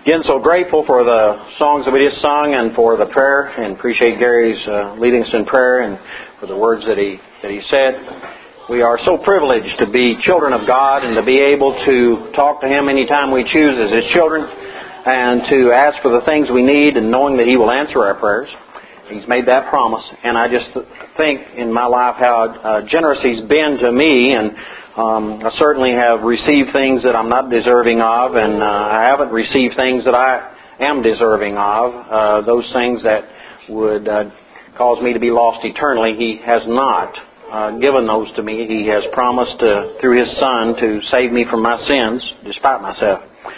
Again, so grateful for the songs that we just sung and for the prayer, and appreciate Gary's leading us in prayer and for the words that he said. We are so privileged to be children of God and to be able to talk to Him anytime we choose as His children and to ask for the things we need and knowing that He will answer our prayers. He's made that promise, and I just think in my life how generous He's been to me, and I certainly have received things that I'm not deserving of, and I haven't received things that I am deserving of. Those things that would cause me to be lost eternally, He has not given those to me. He has promised through His Son to save me from my sins, despite myself.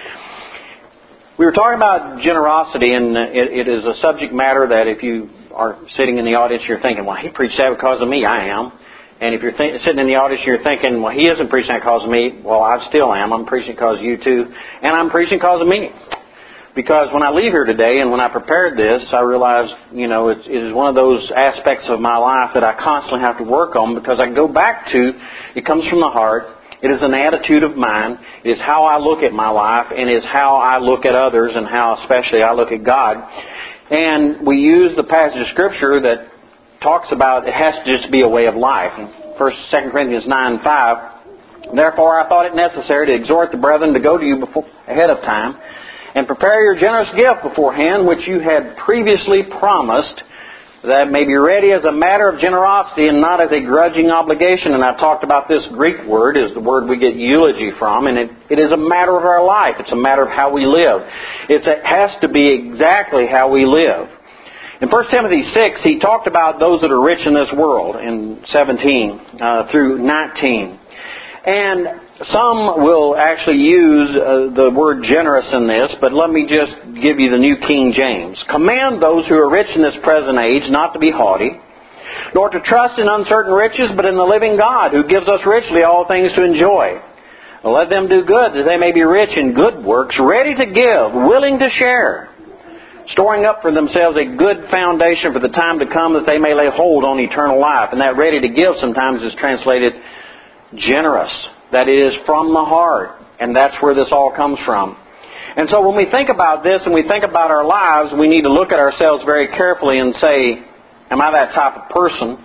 We were talking about generosity, and it is a subject matter that if you are sitting in the audience, you're thinking, well, he preached that because of me. I am. And if you're sitting in the audience, you're thinking, well, he isn't preaching that because of me. Well, I still am. I'm preaching because of you too. And I'm preaching because of me. Because when I leave here today and when I prepared this, I realized, it is one of those aspects of my life that I constantly have to work on, because I go back to, it comes from the heart. It is an attitude of mine. It is how I look at my life, and it is how I look at others, and how especially I look at God. And we use the passage of Scripture that talks about it has to just be a way of life. In 2 Corinthians 9:5, therefore I thought it necessary to exhort the brethren to go to you ahead of time and prepare your generous gift beforehand, which you had previously promised, that may be ready as a matter of generosity and not as a grudging obligation. And I've talked about this Greek word, is the word we get eulogy from, and it is a matter of our life. It's a matter of how we live. It has to be exactly how we live. In 1 Timothy 6, he talked about those that are rich in this world, in 17 through 19. And some will actually use the word generous in this, but let me just give you the New King James. Command those who are rich in this present age not to be haughty, nor to trust in uncertain riches, but in the living God, who gives us richly all things to enjoy. Let them do good, that they may be rich in good works, ready to give, willing to share, storing up for themselves a good foundation for the time to come, that they may lay hold on eternal life. And that ready to give sometimes is translated generous. That is from the heart. And that's where this all comes from. And so when we think about this and we think about our lives, we need to look at ourselves very carefully and say, am I that type of person?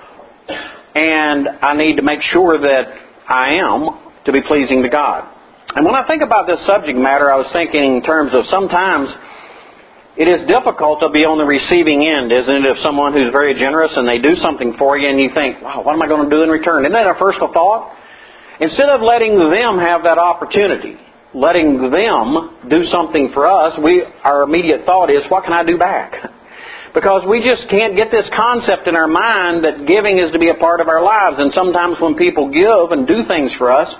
And I need to make sure that I am to be pleasing to God. And when I think about this subject matter, I was thinking in terms of sometimes it is difficult to be on the receiving end, isn't it, of someone who's very generous and they do something for you and you think, wow, what am I going to do in return? Isn't that our first thought? Instead of letting them have that opportunity, letting them do something for us, our immediate thought is, what can I do back? Because we just can't get this concept in our mind that giving is to be a part of our lives. And sometimes when people give and do things for us,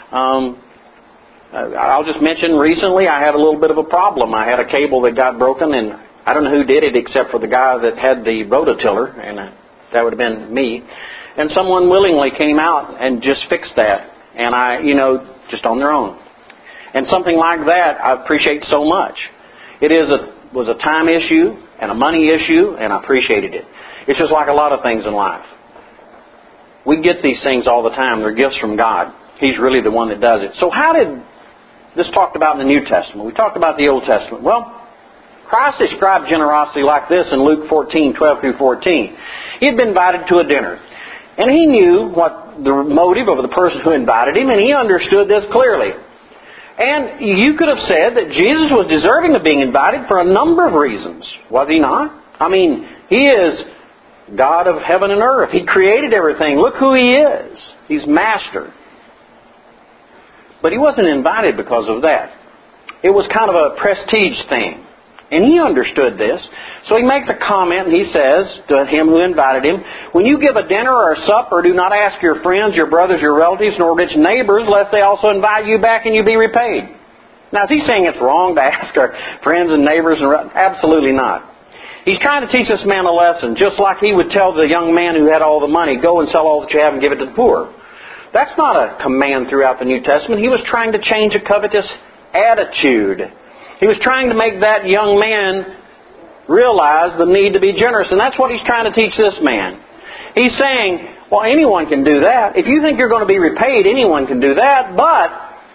I'll just mention recently I had a little bit of a problem. I had a cable that got broken, and I don't know who did it except for the guy that had the rototiller, and that would have been me. And someone willingly came out and just fixed that, and just on their own. And something like that I appreciate so much. It was a time issue and a money issue, and I appreciated it. It's just like a lot of things in life. We get these things all the time. They're gifts from God. He's really the one that does it. So how did this talked about in the New Testament? We talked about the Old Testament. Well, Christ described generosity like this in Luke 14:12 through 14. He had been invited to a dinner. And he knew what the motive of the person who invited him, and he understood this clearly. And you could have said that Jesus was deserving of being invited for a number of reasons. Was He not? I mean, He is God of heaven and earth. He created everything. Look who He is. He's Master. But He wasn't invited because of that. It was kind of a prestige thing. And He understood this. So He makes a comment and He says to him who invited Him, when you give a dinner or a supper, do not ask your friends, your brothers, your relatives, nor rich neighbors, lest they also invite you back and you be repaid. Now, is He saying it's wrong to ask our friends and neighbors? Absolutely not. He's trying to teach this man a lesson, just like He would tell the young man who had all the money, go and sell all that you have and give it to the poor. That's not a command throughout the New Testament. He was trying to change a covetous attitude. He was trying to make that young man realize the need to be generous. And that's what He's trying to teach this man. He's saying, well, anyone can do that. If you think you're going to be repaid, anyone can do that. But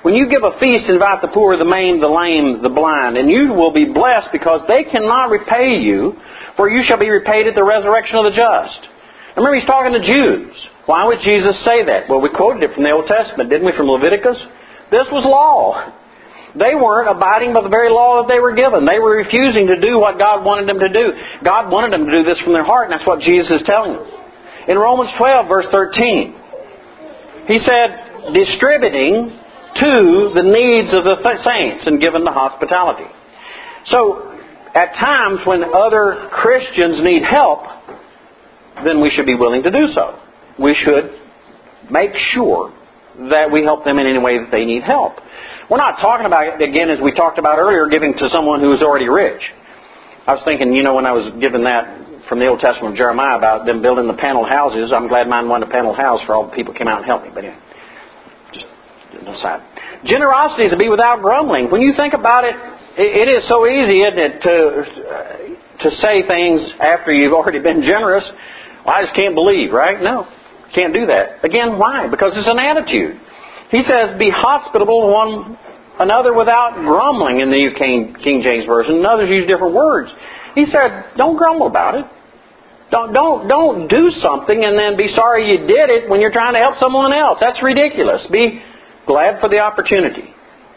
When you give a feast, invite the poor, the maimed, the lame, the blind, and you will be blessed because they cannot repay you, for you shall be repaid at the resurrection of the just. Remember, he's talking to Jews. Why would Jesus say that? Well, we quoted it from the Old Testament, didn't we, from Leviticus? This was law. They weren't abiding by the very law that they were given. They were refusing to do what God wanted them to do. God wanted them to do this from their heart, and that's what Jesus is telling them. In Romans 12, verse 13, he said, distributing to the needs of the saints and given to hospitality. So, at times when other Christians need help, then we should be willing to do so. We should make sure that we help them in any way that they need help. We're not talking about, again, as we talked about earlier, giving to someone who is already rich. I was thinking, when I was given that from the Old Testament of Jeremiah about them building the paneled houses, I'm glad mine wasn't a paneled house for all the people who came out and helped me. But anyway, just an aside. Generosity is to be without grumbling. When you think about it, it is so easy, isn't it, to say things after you've already been generous. Well, I just can't believe, right? No, can't do that. Again, why? Because it's an attitude. He says, be hospitable to one another without grumbling in the New King James Version. And others use different words. He said, don't grumble about it. Don't do something and then be sorry you did it when you're trying to help someone else. That's ridiculous. Be glad for the opportunity.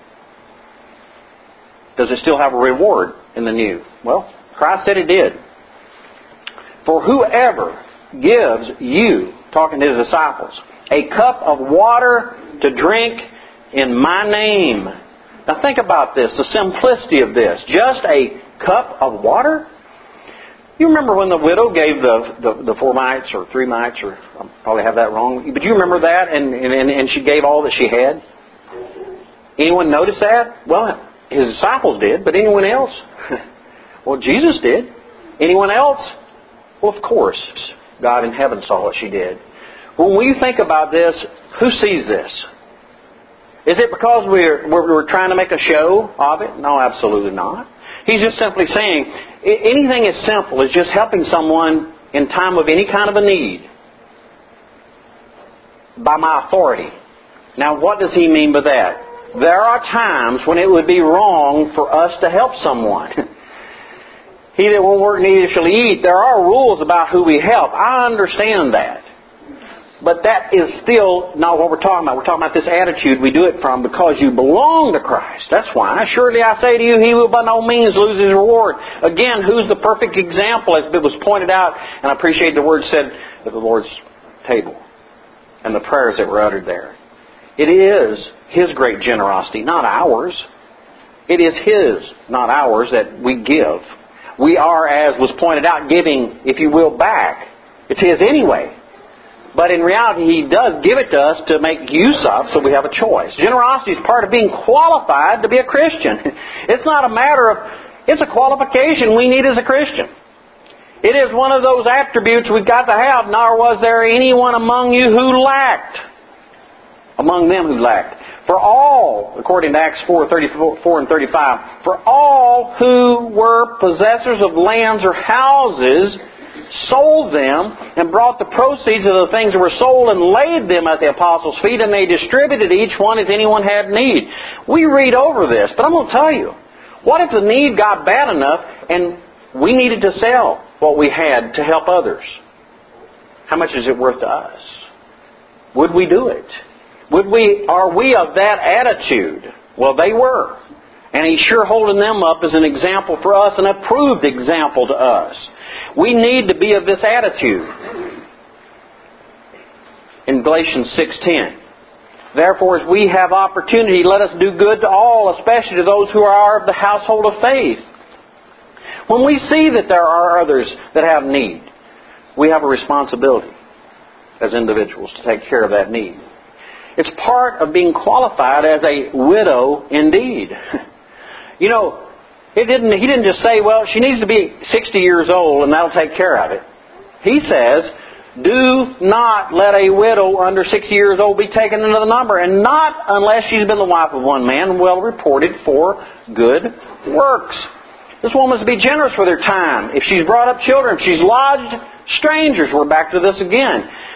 Does it still have a reward in the new? Well, Christ said it did. For whoever gives you, talking to his disciples, a cup of water to drink in my name. Now think about this, the simplicity of this. Just a cup of water? You remember when the widow gave the 4 mites or 3 mites, or I'll probably have that wrong, but you remember that, and she gave all that she had? Anyone notice that? Well, his disciples did, but anyone else? Well, Jesus did. Anyone else? Well, of course, God in heaven saw what she did. When we think about this, who sees this? Is it because we're trying to make a show of it? No, absolutely not. He's just simply saying, anything as simple as just helping someone in time of any kind of a need by my authority. Now, what does he mean by that? There are times when it would be wrong for us to help someone. He that won't work neither shall eat. There are rules about who we help. I understand that. But that is still not what we're talking about. We're talking about this attitude we do it from because you belong to Christ. That's why. Surely I say to you, he will by no means lose his reward. Again, who's the perfect example, as it was pointed out, and I appreciate the word said at the Lord's table and the prayers that were uttered there. It is his great generosity, not ours. It is his, not ours, that we give. We are, as was pointed out, giving, if you will, back. It's his anyway. But in reality, he does give it to us to make use of, so we have a choice. Generosity is part of being qualified to be a Christian. It's not a matter of, it's a qualification we need as a Christian. It is one of those attributes we've got to have, nor was there anyone among you who lacked. Among them who lacked. For all, according to Acts 4:34 and 35, for all who were possessors of lands or houses sold them and brought the proceeds of the things that were sold and laid them at the apostles' feet, and they distributed each one as anyone had need. We read over this, but I'm going to tell you, what if the need got bad enough and we needed to sell what we had to help others? How much is it worth to us? Would we do it? Are we of that attitude? Well, they were. And he's sure holding them up as an example for us, an approved example to us. We need to be of this attitude. In Galatians 6:10, therefore, as we have opportunity, let us do good to all, especially to those who are of the household of faith. When we see that there are others that have need, we have a responsibility as individuals to take care of that need. It's part of being qualified as a widow indeed. You know, he didn't just say, well, she needs to be 60 years old and that'll take care of it. He says, do not let a widow under 60 years old be taken into the number, and not unless she's been the wife of one man, well reported for good works. This woman is to be generous with her time. If she's brought up children, if she's lodged strangers, we're back to this again.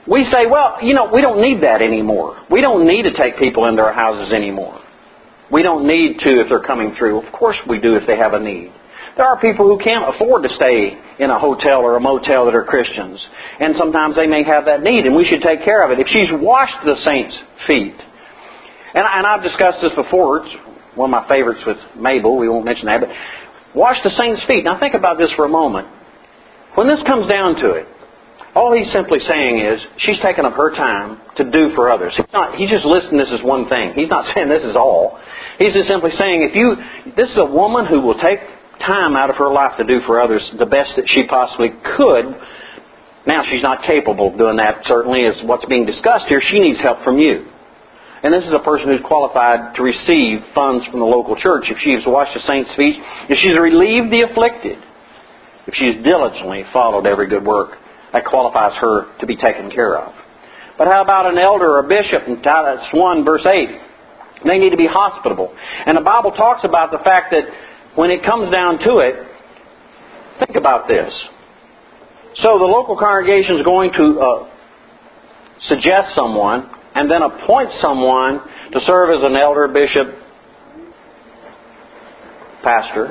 We say, well, we don't need that anymore. We don't need to take people into our houses anymore. We don't need to if they're coming through. Of course we do if they have a need. There are people who can't afford to stay in a hotel or a motel that are Christians. And sometimes they may have that need, and we should take care of it. If she's washed the saints' feet, and I've discussed this before, it's one of my favorites with Mabel, we won't mention that, but wash the saints' feet. Now think about this for a moment. When this comes down to it, all he's simply saying is, she's taken up her time to do for others. He's just listing this as one thing. He's not saying this is all. He's just simply saying, this is a woman who will take time out of her life to do for others the best that she possibly could. Now, she's not capable of doing that, certainly, as what's being discussed here. She needs help from you. And this is a person who's qualified to receive funds from the local church. If she has washed the saints' feet, if she's relieved the afflicted, if she's diligently followed every good work, that qualifies her to be taken care of. But how about an elder or a bishop? In Titus 1, verse 8, they need to be hospitable. And the Bible talks about the fact that when it comes down to it, think about this. So the local congregation is going to suggest someone and then appoint someone to serve as an elder, bishop, pastor.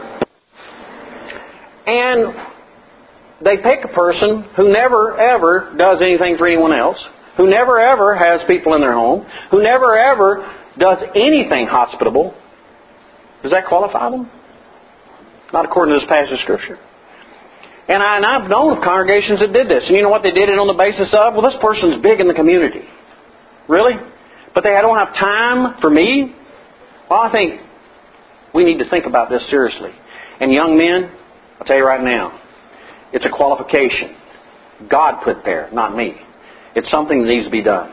And they pick a person who never ever does anything for anyone else, who never ever has people in their home, who never ever does anything hospitable. Does that qualify them? Not according to this passage of Scripture. And I've known of congregations that did this. And you know what they did it on the basis of? Well, this person's big in the community. Really? But they don't have time for me? Well, I think we need to think about this seriously. And young men, I'll tell you right now, it's a qualification. God put there, not me. It's something that needs to be done.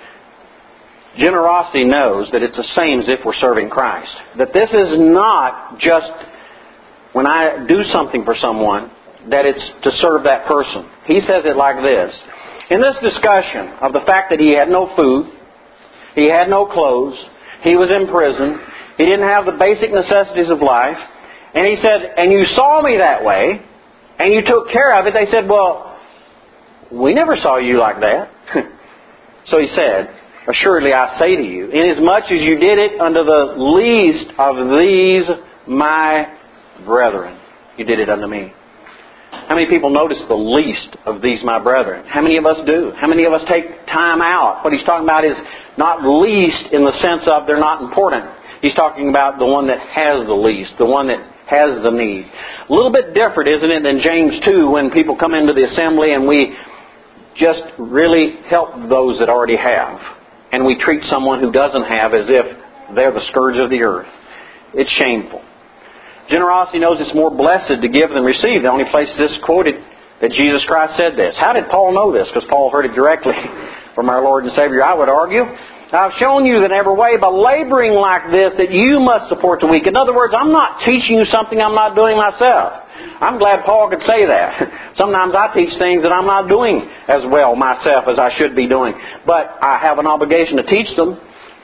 Generosity knows that it's the same as if we're serving Christ. That this is not just when I do something for someone, that it's to serve that person. He says it like this. In this discussion of the fact that he had no food, he had no clothes, he was in prison, he didn't have the basic necessities of life, and he said, and you saw me that way, and you took care of it, they said, well, we never saw you like that. So he said, assuredly I say to you, inasmuch as you did it unto the least of these my brethren, you did it unto me. How many people notice the least of these my brethren? How many of us do? How many of us take time out? What he's talking about is not least in the sense of they're not important. He's talking about the one that has the least, the one that has the need. A little bit different, isn't it, than James 2 when people come into the assembly and we just really help those that already have. And we treat someone who doesn't have as if they're the scourge of the earth. It's shameful. Generosity knows it's more blessed to give than receive. The only place this quoted that Jesus Christ said this. How did Paul know this? Because Paul heard it directly from our Lord and Savior, I would argue. I've shown you that in every way by laboring like this that you must support the weak. In other words, I'm not teaching you something I'm not doing myself. I'm glad Paul could say that. Sometimes I teach things that I'm not doing as well myself as I should be doing. But I have an obligation to teach them.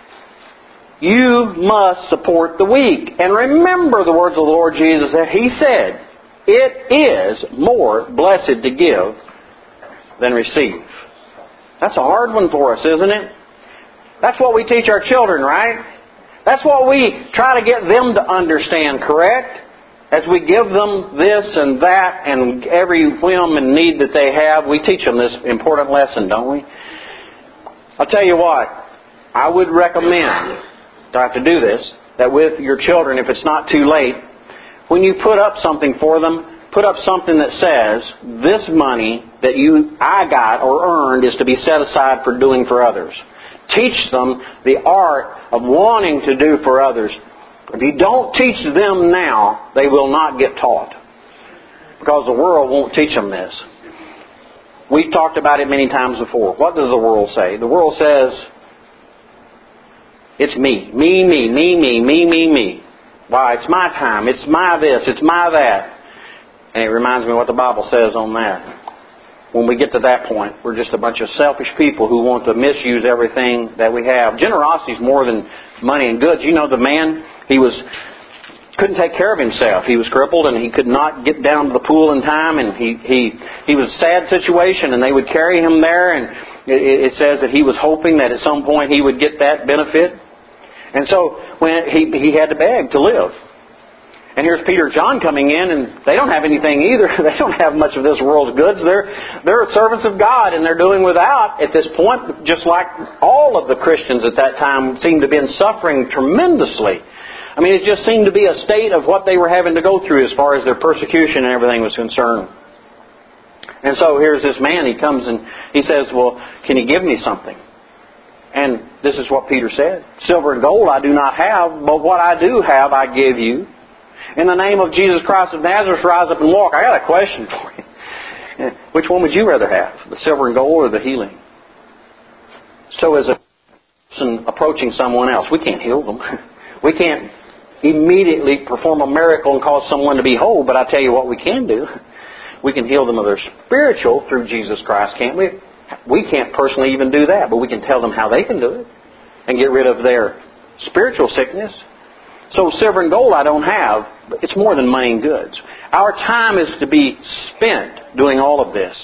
You must support the weak. And remember the words of the Lord Jesus that He said, it is more blessed to give than receive. That's a hard one for us, isn't it? That's what we teach our children, right? That's what we try to get them to understand, correct? As we give them this and that and every whim and need that they have, we teach them this important lesson, don't we? I'll tell you what, I would recommend, I have to do this, that with your children, if it's not too late, when you put up something for them, put up something that says, this money that I got or earned is to be set aside for doing for others. Teach them the art of wanting to do for others. If you don't teach them now, they will not get taught. Because the world won't teach them this. We've talked about it many times before. What does the world say? The world says, it's me. Me. Why? It's my time. It's my this. It's my that. And it reminds me what the Bible says on that. When we get to that point, we're just a bunch of selfish people who want to misuse everything that we have. Generosity is more than money and goods. You know, the man, couldn't take care of himself. He was crippled and he could not get down to the pool in time, and he was a sad situation, and they would carry him there, and It says that he was hoping that at some point he would get that benefit. And so when he had to beg to live. And here's Peter and John coming in, and they don't have anything either. They don't have much of this world's goods. They're servants of God, and they're doing without at this point, just like all of the Christians at that time seemed to have been suffering tremendously. I mean, it just seemed to be a state of what they were having to go through as far as their persecution and everything was concerned. And so here's this man, he comes and he says, well, can you give me something? And this is what Peter said. Silver and gold I do not have, but what I do have I give you. In the name of Jesus Christ of Nazareth, rise up and walk. I got a question for you. Which one would you rather have? The silver and gold or the healing? So as a person approaching someone else, we can't heal them. We can't immediately perform a miracle and cause someone to be whole, but I tell you what we can do. We can heal them of their spiritual through Jesus Christ, can't we? We can't personally even do that, but we can tell them how they can do it and get rid of their spiritual sickness. So silver and gold I don't have, but it's more than money and goods. Our time is to be spent doing all of this.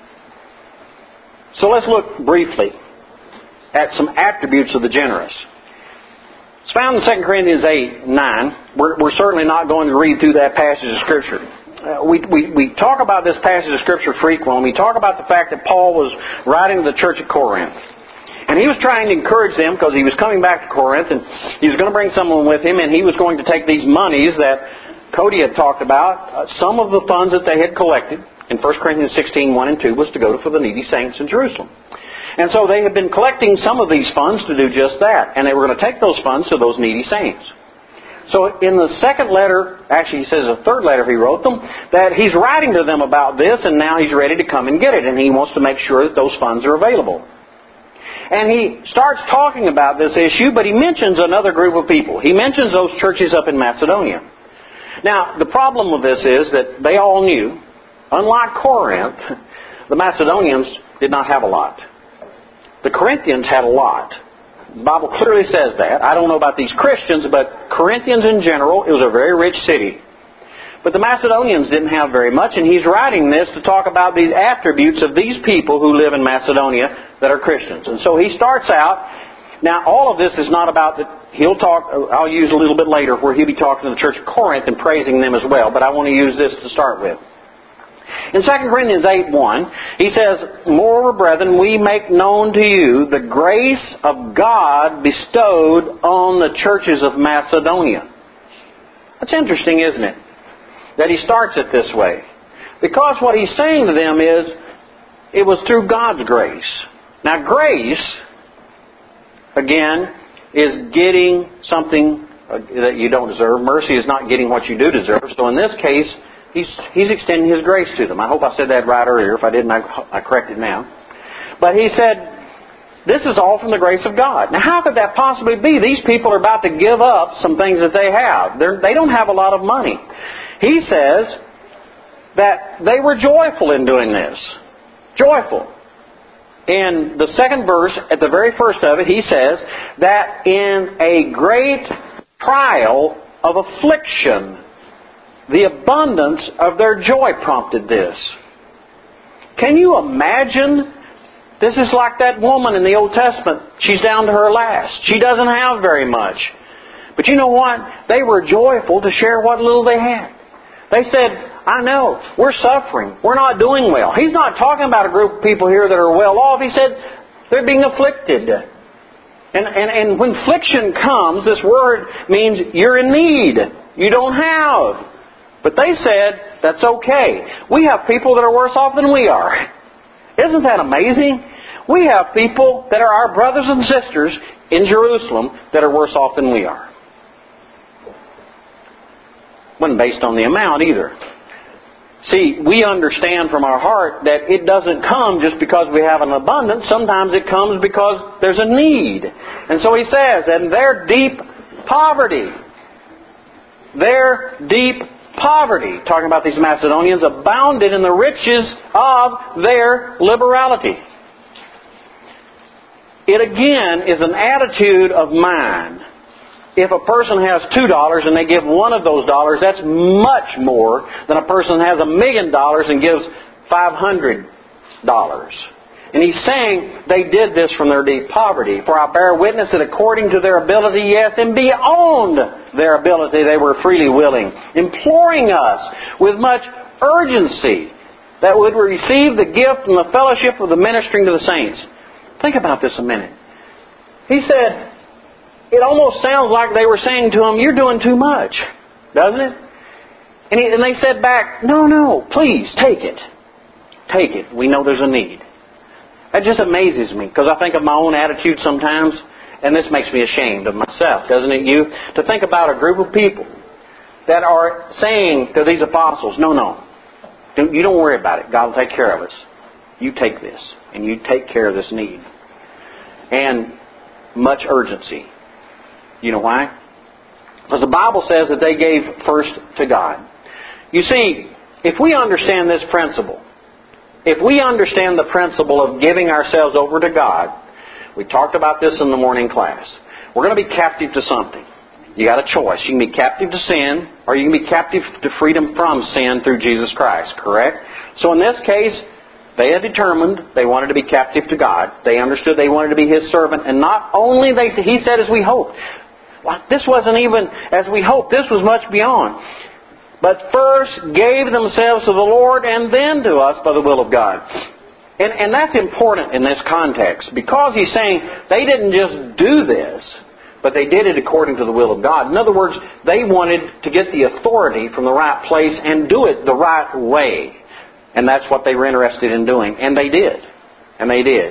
So let's look briefly at some attributes of the generous. It's found in 2 Corinthians 8:9. We're certainly not going to read through that passage of Scripture. We talk about this passage of Scripture frequently. We talk about the fact that Paul was writing to the church at Corinth. And he was trying to encourage them because he was coming back to Corinth and he was going to bring someone with him and he was going to take these monies that Cody had talked about. Some of the funds that they had collected in 1 Corinthians 16:1 and 2 was to go for the needy saints in Jerusalem. And so they had been collecting some of these funds to do just that. And they were going to take those funds to those needy saints. So in the second letter, actually he says a third letter he wrote them, that he's writing to them about this and now he's ready to come and get it. And he wants to make sure that those funds are available. And he starts talking about this issue, but he mentions another group of people. He mentions those churches up in Macedonia. Now, the problem with this is that they all knew, unlike Corinth, the Macedonians did not have a lot. The Corinthians had a lot. The Bible clearly says that. I don't know about these Christians, but Corinthians in general, it was a very rich city. But the Macedonians didn't have very much, and he's writing this to talk about these attributes of these people who live in Macedonia that are Christians. And so he starts out. Now, all of this is not about that. He'll talk, I'll use a little bit later where he'll be talking to the church of Corinth and praising them as well, but I want to use this to start with. In 2 Corinthians 8:1, he says, moreover, brethren, we make known to you the grace of God bestowed on the churches of Macedonia. That's interesting, isn't it? That he starts it this way. Because what he's saying to them is, it was through God's grace. Now grace, again, is getting something that you don't deserve. Mercy is not getting what you do deserve. So in this case, he's extending His grace to them. I hope I said that right earlier. If I didn't, I correct it now. But he said, this is all from the grace of God. Now how could that possibly be? These people are about to give up some things that they have. They don't have a lot of money. He says that they were joyful in doing this. Joyful. In the second verse, at the very first of it, he says that in a great trial of affliction, the abundance of their joy prompted this. Can you imagine? This is like that woman in the Old Testament. She's down to her last. She doesn't have very much. But you know what? They were joyful to share what little they had. They said, I know, we're suffering. We're not doing well. He's not talking about a group of people here that are well off. He said they're being afflicted. And when affliction comes, this word means you're in need. You don't have. But they said, that's okay. We have people that are worse off than we are. Isn't that amazing? We have people that are our brothers and sisters in Jerusalem that are worse off than we are. Wasn't based on the amount either. See, we understand from our heart that it doesn't come just because we have an abundance. Sometimes it comes because there's a need. And so he says, and their deep poverty, talking about these Macedonians, abounded in the riches of their liberality. It again is an attitude of mind. If a person has $2 and they give one of those dollars, that's much more than a person has $1 million and gives $500. And he's saying they did this from their deep poverty. For I bear witness that according to their ability, yes, and beyond their ability, they were freely willing, imploring us with much urgency that would receive the gift and the fellowship of the ministering to the saints. Think about this a minute. He said, it almost sounds like they were saying to him, you're doing too much, doesn't it? And they said back, no, please, take it. Take it. We know there's a need. That just amazes me, because I think of my own attitude sometimes, and this makes me ashamed of myself, doesn't it, you? To think about a group of people that are saying to these apostles, no, you don't worry about it. God will take care of us. You take this, and you take care of this need. And much urgency. You know why? Because the Bible says that they gave first to God. You see, if we understand this principle, if we understand the principle of giving ourselves over to God, we talked about this in the morning class, we're going to be captive to something. You got a choice. You can be captive to sin, or you can be captive to freedom from sin through Jesus Christ, correct? So in this case, they had determined they wanted to be captive to God. They understood they wanted to be His servant. And not only, He said, as we hoped. Well, this wasn't even as we hoped. This was much beyond. But first gave themselves to the Lord and then to us by the will of God. And that's important in this context, because He's saying they didn't just do this, but they did it according to the will of God. In other words, they wanted to get the authority from the right place and do it the right way. And that's what they were interested in doing. And they did. And they did.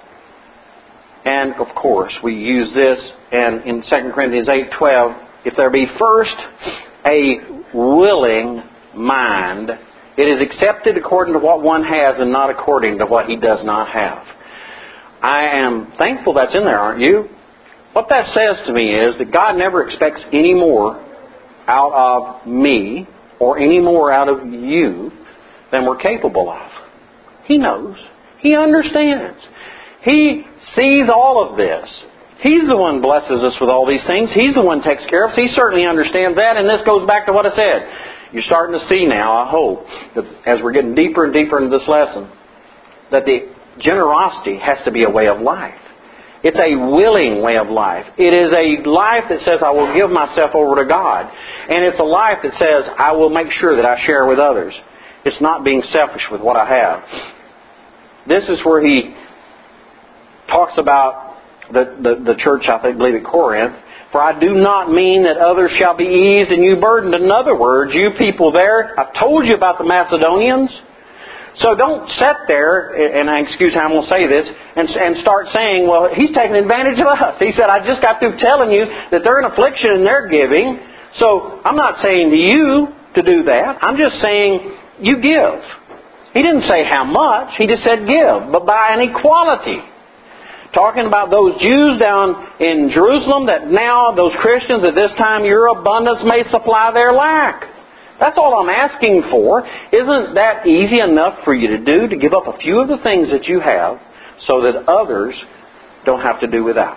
And, of course, we use this and in 2 Corinthians 8:12, if there be first a willing mind, it is accepted according to what one has and not according to what he does not have. I am thankful that's in there, aren't you? What that says to me is that God never expects any more out of me or any more out of you than we're capable of. He knows. He understands. He sees all of this. He's the one who blesses us with all these things. He's the one who takes care of us. He certainly understands that. And this goes back to what I said. You're starting to see now, I hope, that as we're getting deeper and deeper into this lesson, that the generosity has to be a way of life. It's a willing way of life. It is a life that says, I will give myself over to God. And it's a life that says, I will make sure that I share with others. It's not being selfish with what I have. This is where he talks about the church, I believe at Corinth. For I do not mean that others shall be eased and you burdened. In other words, you people there, I've told you about the Macedonians. So don't sit there, and excuse how I'm going to say this, and start saying, well, he's taking advantage of us. He said, I just got through telling you that they're in affliction and they're giving. So I'm not saying to you to do that. I'm just saying you give. He didn't say how much. He just said give, but by an equality. Talking about those Jews down in Jerusalem, that now those Christians at this time, your abundance may supply their lack. That's all I'm asking for. Isn't that easy enough for you to do, to give up a few of the things that you have so that others don't have to do without?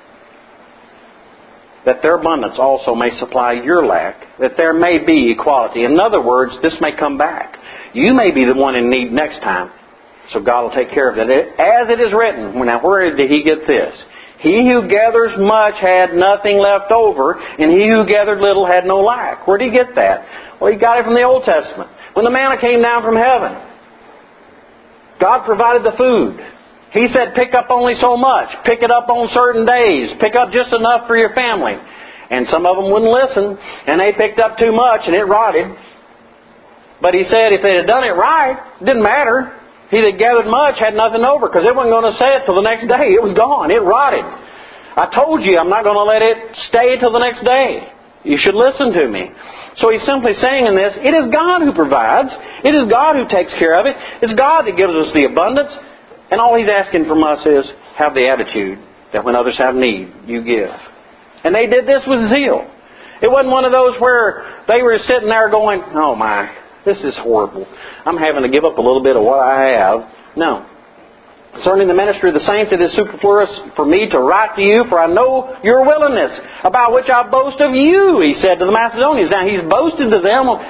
That their abundance also may supply your lack, that there may be equality. In other words, this may come back. You may be the one in need next time, so God will take care of it. As it is written, now where did he get this? He who gathers much had nothing left over, and he who gathered little had no lack. Where did he get that? Well, he got it from the Old Testament. When the manna came down from heaven, God provided the food. He said, pick up only so much. Pick it up on certain days. Pick up just enough for your family. And some of them wouldn't listen, and they picked up too much, and it rotted. But he said if they had done it right, it didn't matter. He that gathered much had nothing over, because it wasn't going to say it till the next day. It was gone. It rotted. I told you I'm not going to let it stay till the next day. You should listen to me. So he's simply saying in this, it is God who provides. It is God who takes care of it. It's God that gives us the abundance. And all he's asking from us is, have the attitude that when others have need, you give. And they did this with zeal. It wasn't one of those where they were sitting there going, oh my, this is horrible. I'm having to give up a little bit of what I have. No. Concerning the ministry of the saints, it is superfluous for me to write to you, for I know your willingness, about which I boast of you, he said to the Macedonians. Now, he's boasted to them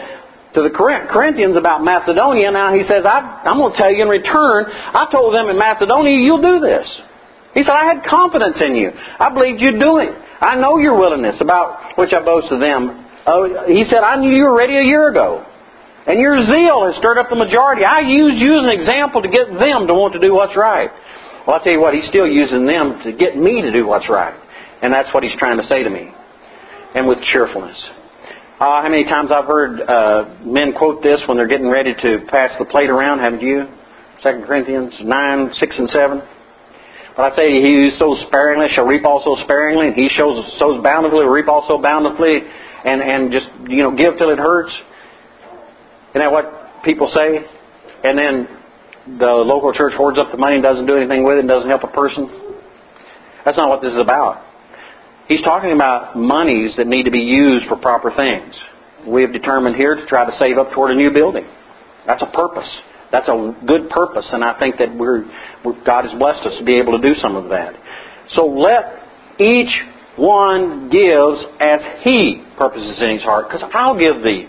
to the Corinthians about Macedonia. Now he says, I'm going to tell you in return, I told them in Macedonia, you'll do this. He said, I had confidence in you. I believed you'd do it. I know your willingness, about which I boast of them. He said, I knew you were ready a year ago. And your zeal has stirred up the majority. I used you as an example to get them to want to do what's right. Well, I'll tell you what, He's still using them to get me to do what's right. And that's what He's trying to say to me. And with cheerfulness. How many times I've heard men quote this when they're getting ready to pass the plate around, haven't you? 2 Corinthians 9, 6, and 7. But I say, he who sows sparingly shall reap also sparingly, and he sows bountifully will reap also bountifully, and just, give till it hurts. Isn't that what people say? And then the local church hoards up the money and doesn't do anything with it and doesn't help a person. That's not what this is about. He's talking about monies that need to be used for proper things. We have determined here to try to save up toward a new building. That's a purpose. That's a good purpose, and I think that God has blessed us to be able to do some of that. So let each one gives as he purposes in his heart, because I'll give the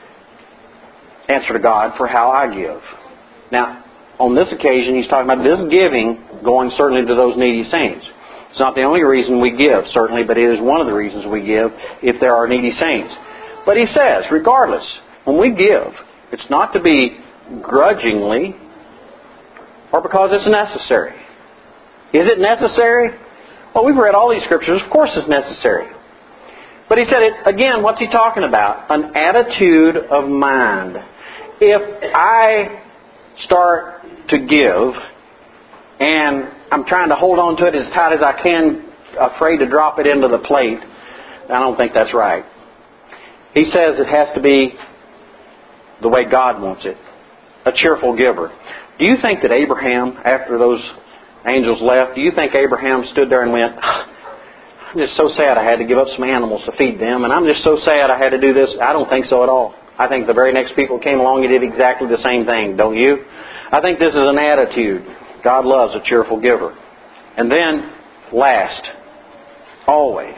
answer to God for how I give. Now, on this occasion, he's talking about this giving going certainly to those needy saints. It's not the only reason we give, certainly, but it is one of the reasons we give if there are needy saints. But he says, regardless, when we give, it's not to be grudgingly or because it's necessary. Is it necessary? Well, we've read all these scriptures. Of course it's necessary. But he said it again, what's he talking about? An attitude of mind. If I start to give and I'm trying to hold on to it as tight as I can, afraid to drop it into the plate, I don't think that's right. He says it has to be the way God wants it. A cheerful giver. Do you think that Abraham, after those angels left, do you think Abraham stood there and went, I'm just so sad I had to give up some animals to feed them, and I'm just so sad I had to do this? I don't think so at all. I think the very next people came along and did exactly the same thing, don't you? I think this is an attitude. God loves a cheerful giver. And then, last, always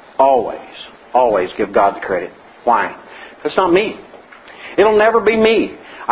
give God the credit. Why? It's not me. It'll never be me.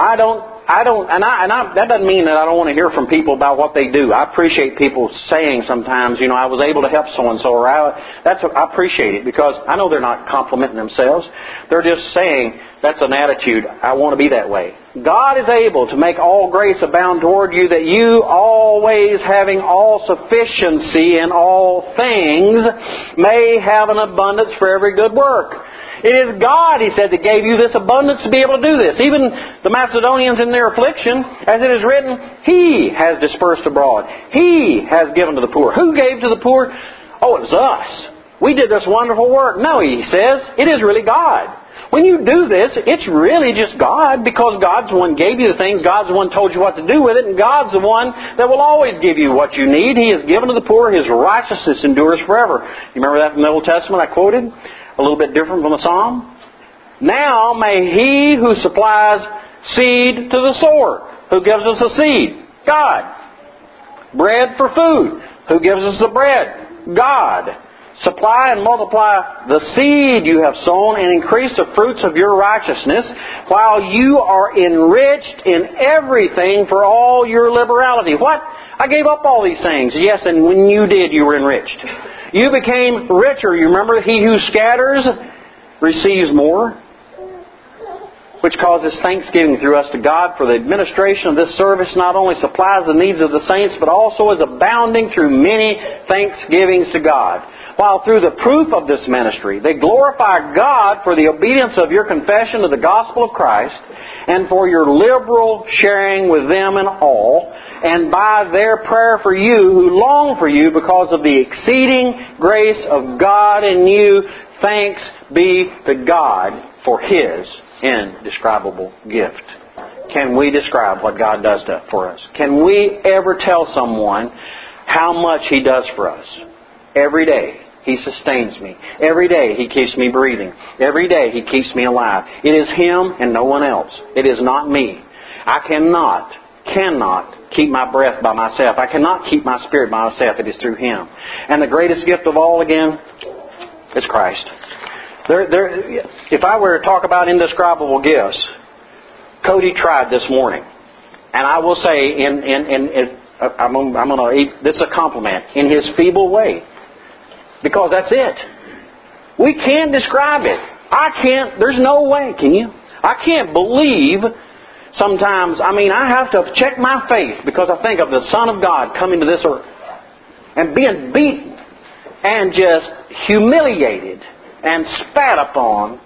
That doesn't mean that I don't want to hear from people about what they do. I appreciate people saying sometimes, I was able to help so-and-so, or I appreciate it because I know they're not complimenting themselves. They're just saying, that's an attitude. I want to be that way. God is able to make all grace abound toward you, that you always having all sufficiency in all things may have an abundance for every good work. It is God, he said, that gave you this abundance to be able to do this. Even the Macedonians in their affliction, as it is written, He has dispersed abroad. He has given to the poor. Who gave to the poor? Oh, it was us. We did this wonderful work. No, he says, it is really God. When you do this, it's really just God, because God's the one gave you the things, God's the one told you what to do with it, and God's the one that will always give you what you need. He has given to the poor, His righteousness endures forever. You remember that from the Old Testament I quoted? A little bit different from the Psalm. Now may He who supplies seed to the sower. Who gives us the seed? God. Bread for food. Who gives us the bread? God. Supply and multiply the seed you have sown and increase the fruits of your righteousness, while you are enriched in everything for all your liberality. What? I gave up all these things. Yes, and when you did, you were enriched. You became richer. You remember, he who scatters receives more, which causes thanksgiving through us to God, for the administration of this service not only supplies the needs of the saints, but also is abounding through many thanksgivings to God. While through the proof of this ministry, they glorify God for the obedience of your confession of the gospel of Christ, and for your liberal sharing with them in all, and by their prayer for you who long for you because of the exceeding grace of God in you. Thanks be to God for His indescribable gift. Can we describe what God does for us? Can we ever tell someone how much He does for us? Every day He sustains me. Every day He keeps me breathing. Every day He keeps me alive. It is Him and no one else. It is not me. I cannot keep my breath by myself. I cannot keep my spirit by myself. It is through Him. And the greatest gift of all, again, is Christ. If I were to talk about indescribable gifts, Cody tried this morning. And I will say, this is a compliment, in his feeble way. Because that's it. We can't describe it. There's no way, can you? I can't believe sometimes, I have to check my faith because I think of the Son of God coming to this earth and being beaten and just humiliated and spat upon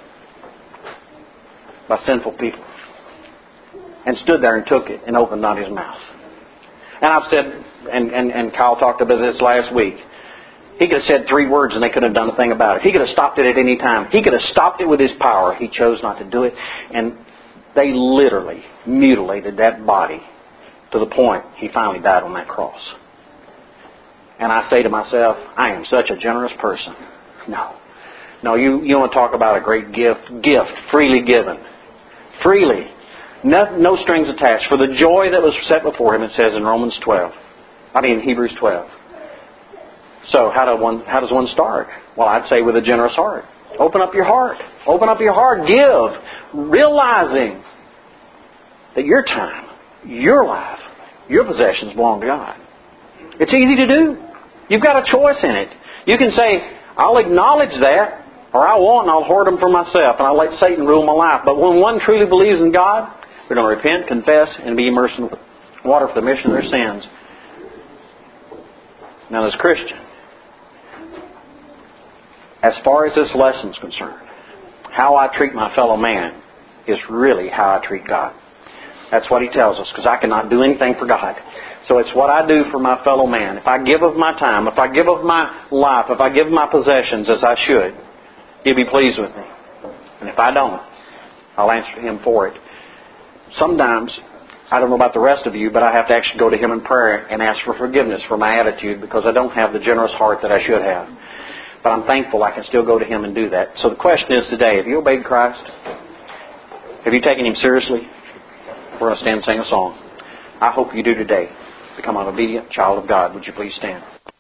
by sinful people. And stood there and took it and opened not his mouth. And I've said, and Kyle talked about this last week, he could have said 3 words and they couldn't have done a thing about it. He could have stopped it at any time. He could have stopped it with his power. He chose not to do it. And they literally mutilated that body to the point he finally died on that cross. And I say to myself, I am such a generous person. No, you want to talk about a great gift. Gift, freely given. Freely. No strings attached. For the joy that was set before him, it says in Hebrews 12. So how does one start? Well, I'd say with a generous heart. Open up your heart. Open up your heart. Give. Realizing that your time, your life, your possessions belong to God. It's easy to do. You've got a choice in it. You can say, I'll acknowledge that, or I won't, and I'll hoard them for myself, and I'll let Satan rule my life. But when one truly believes in God, they're going to repent, confess, and be immersed in water for the remission of their sins. Now, as a Christian, as far as this lesson's concerned, how I treat my fellow man is really how I treat God. That's what He tells us, because I cannot do anything for God. So it's what I do for my fellow man. If I give of my time, if I give of my life, if I give my possessions as I should, He'll be pleased with me. And if I don't, I'll answer to Him for it. Sometimes, I don't know about the rest of you, but I have to actually go to Him in prayer and ask for forgiveness for my attitude because I don't have the generous heart that I should have. But I'm thankful I can still go to Him and do that. So the question is today, have you obeyed Christ? Have you taken Him seriously? We're going to stand and sing a song. I hope you do today. Become an obedient child of God. Would you please stand?